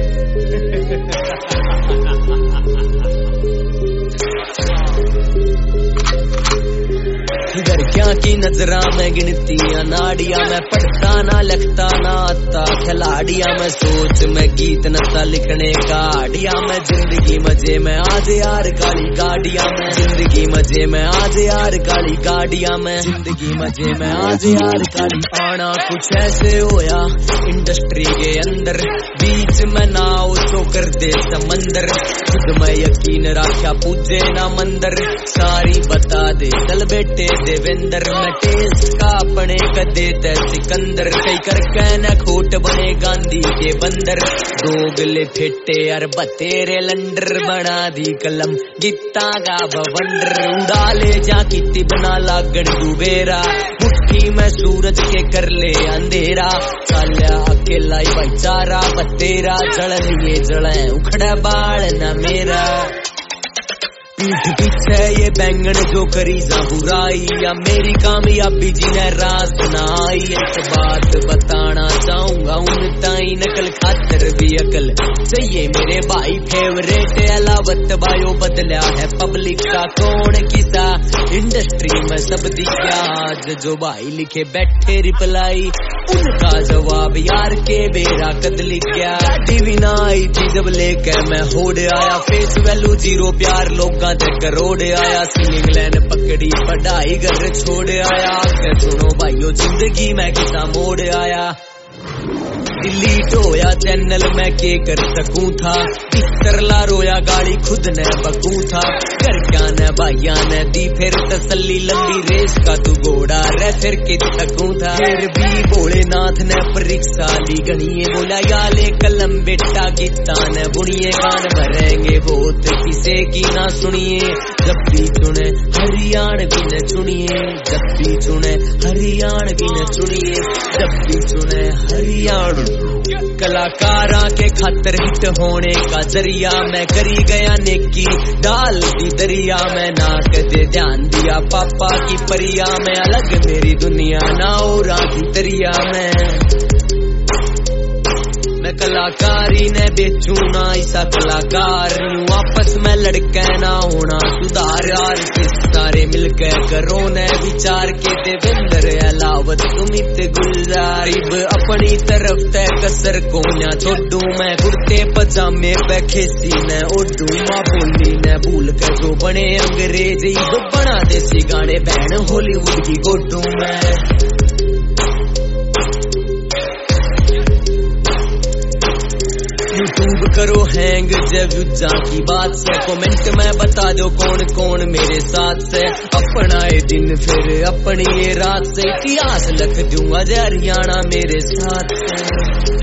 इधर क्या की नजरा में गिनतियां नाड़िया में पढ़ता ना लिखता ना आता खिलाड़िया में सोच में गीत नशा लिखने का आडिया में जिंदगी मजे में आज यार काली गाड़िया में जिंदगी मजे में आज यार काली गाड़िया में जिंदगी मजे में आज यार काली आना कुछ ऐसे होया इंडस्ट्री के अंदर बीच में ना उसको कर दे समंदर खुद में यकीन रखा पूजे ना मंदिर सारी बता दे चल बेटे देवेंद्र मैं टेस्ट का अपने कदे ते सिकंदर कई कर कहना खोट बने गांधी के बंदर दोगले ठेटे यार बतेरे लंडर बना दी कलम गीता का बवंडर उड़ा ले जा किती बना लागण कुबेरा मुट्ठी में सूरज के कर ले अंधेरा चाल्या अकेला ही भाईचारा बतेरा जल लिए जले उखड़ा बाल न मेरा पीठ पीछे ये बैंगन जो करी जा बुराई या मेरी कामयाबी जिन्हें रास ना आई एक बात बताना चाहूंगा उन ताई नकल खातर भी अकल चाहिए मेरे भाई फेवरेट अलावत बायो बदला है पब्लिक का कौन किसा इंडस्ट्री में सब दिखा आज जो भाई लिखे बैठे रिप्लाई उनका जवाब यार के बेरा कद लिख गया डिवीना आई थी जब लेकर मैं होड़ आया फेस वैल्यू 0 प्यार लोग करोड़ आया सिंगिंग लाइन पकड़ी पढ़ाई घर छोड़ आया आकर सुनो भाइयों जिंदगी में किसा मोड़ आया डिलीट होया चैनल में के कर सकूं था तरला रोया गाड़ी खुद ने बकू था कर क्या न भाइया ने दी फिर तसल्ली लंबी रेस का तू घोड़ा रह फिर के थकूं था फिर भी भोलेनाथ ने परीक्षा ली गणिए बोला याले कलम बेटा गीता ने बुनिए गान भरेंगे बहुत किसे की ना सुनिए जब भी चुने हरियाणवी ने चुनिए जब भी चुने हरियाणवी ने चुनिए जब भी चुने हरियाणा कलाकारा के खातर हिट होने का जरिया मैं करी गया नेकी डाल दी दरिया में ना कदे ध्यान दिया पापा की परिया में अलग मेरी दुनिया ना और की दरिया में मैं कलाकारी ने बेचू ना ऐसा कलाकार यूं आपस में लड़के ना होना सुधार यार सारे मिलकर करो ने विचार के देवेंद्र अलावत सुमित गुलजारिब अपनी तरफ तय कसर को ना छोड़ू मैं कुर्ते पजामे पे खेसी ने उड़ू माँ बोली ने भूल कर जो बने अंग्रेजी वो बना देसी गाने बहन हॉलीवुड की गोडू मैं यूट्यूब करो हैंग जब युद्धा की बात से कमेंट में बता दो कौन कौन मेरे साथ से अपना ये दिन फिर अपनी ये रात से इतिहास लिख दूंगा हरियाणा मेरे साथ से।